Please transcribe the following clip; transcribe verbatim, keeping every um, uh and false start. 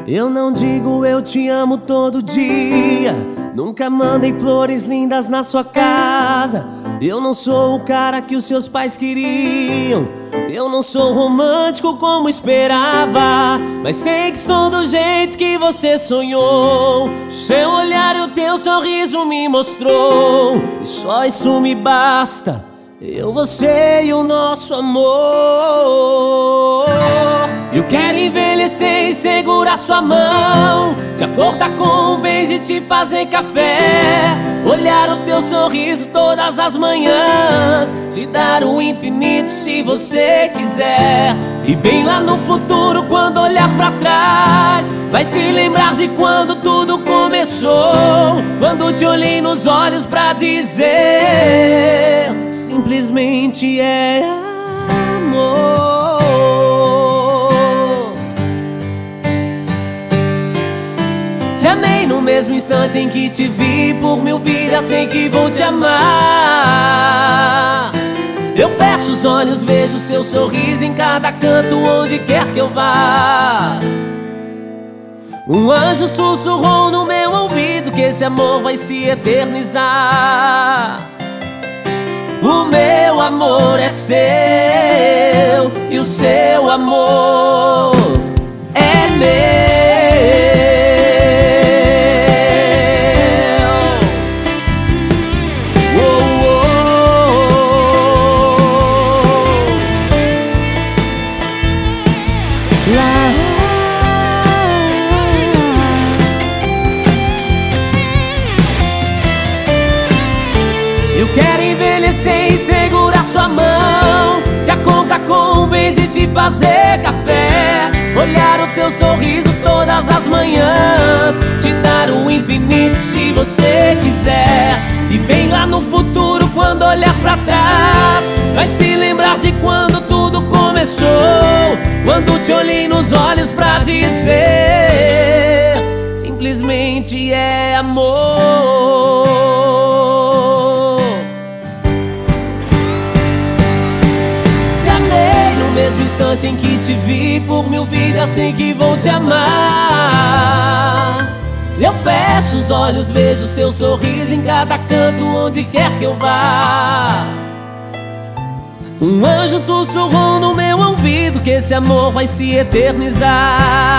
Eu não digo eu te amo todo dia, nunca mandei flores lindas na sua casa. Eu não sou o cara que os seus pais queriam, eu não sou romântico como esperava, mas sei que sou do jeito que você sonhou. Seu olhar e o teu sorriso me mostrou, e só isso me basta, eu, você e o nosso amor. Eu quero envelhecer e segurar sua mão, te acordar com um beijo e te fazer café, olhar o teu sorriso todas as manhãs, te dar o infinito se você quiser. E bem lá no futuro, quando olhar pra trás, vai se lembrar de quando tudo começou, quando te olhei nos olhos pra dizer: simplesmente é amor. Te amei no mesmo instante em que te vi, por mil vidas sei que vou te amar. Eu fecho os olhos, vejo seu sorriso em cada canto, onde quer que eu vá. Um anjo sussurrou no meu ouvido que esse amor vai se eternizar. O meu amor é seu e o seu amor é meu. Eu quero envelhecer e segurar sua mão, te acordar com um beijo e te fazer café, olhar o teu sorriso todas as manhãs, te dar o infinito se você quiser. E bem lá no futuro, quando olhar pra trás, vai se lembrar de quando tudo começou, quando te olhei nos olhos pra dizer: simplesmente é amor. No mesmo instante em que te vi, por mil vidas sei que vou te amar. Eu fecho os olhos, vejo seu sorriso em cada canto, onde quer que eu vá. Um anjo sussurrou no meu ouvido que esse amor vai se eternizar.